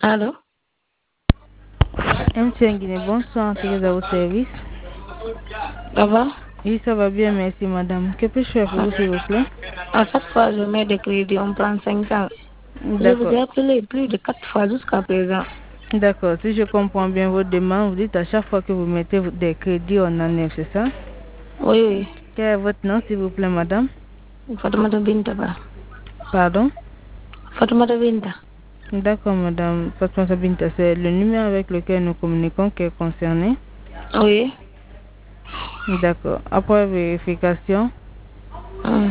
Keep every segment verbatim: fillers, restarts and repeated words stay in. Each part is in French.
Allô? M T N Guinée, bonsoir, Thérèse à vos services. Ça va? Oui, ça va bien, merci madame. Que puis-je faire pour vous, s'il vous plaît? À chaque fois, je mets des crédits, on prend cinq cents. Je vous D'accord. ai appelé plus de quatre fois jusqu'à présent. D'accord, si je comprends bien votre demande, vous dites à chaque fois que vous mettez des crédits, on enlève, c'est ça? Oui, oui. Quel est votre nom, s'il vous plaît, madame? Fatoumata Binta Ba. Pardon? Fatoumata Binta. D'accord, madame Fatmata Binta, c'est le numéro avec lequel nous communiquons qui est concerné. Oui. D'accord. Après vérification, Hum.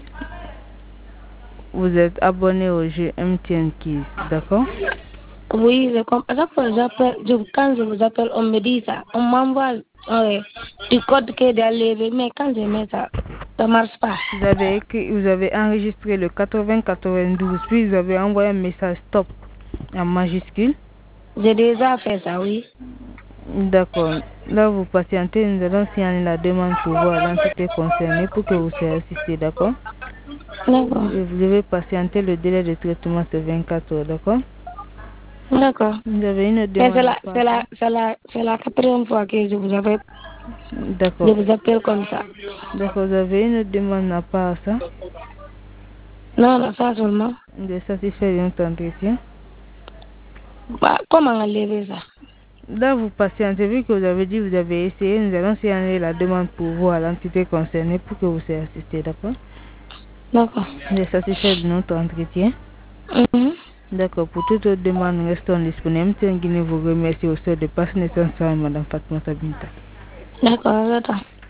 vous êtes abonné au jeu M T N Kiss, d'accord? Oui, je comprends. À chaque fois, j'appelle, je, quand je vous appelle, on me dit ça. On m'envoie euh, du code qui est d'aller, mais quand je mets ça, ça ne marche pas. Vous avez écrit, vous avez enregistré le quatre-vingts quatre-vingt-douze, puis vous avez envoyé un message stop en majuscule. J'ai déjà fait ça, oui. D'accord. Là, vous patientez, nous allons signaler la demande pour voir l'entité concernée pour que vous soyez assisté, d'accord? D'accord. Vous devez patienter, le délai de traitement c'est vingt-quatre heures, d'accord? D'accord. Vous avez une Mais c'est demande à la, part c'est ça? la, c'est la, c'est la quatrième fois que je vous appelle, je D'accord. vous appelle comme ça. D'accord, vous avez une demande à part ça? Non, non, ça seulement. De satisfaire de notre entretien. Bah, comment enlever ça? Là, vous patientez, vu que vous avez dit que vous avez essayé, nous allons signaler la demande pour voir l'entité concernée pour que vous soyez assisté, d'accord? D'accord. Vous êtes satisfait de notre entretien? Mhm. D'accord, pour toute autre demande, nous restons disponibles. M T N Guinée vous remercie au sein de passer naissance à Madame Fatmata Binta. D'accord, j'attends.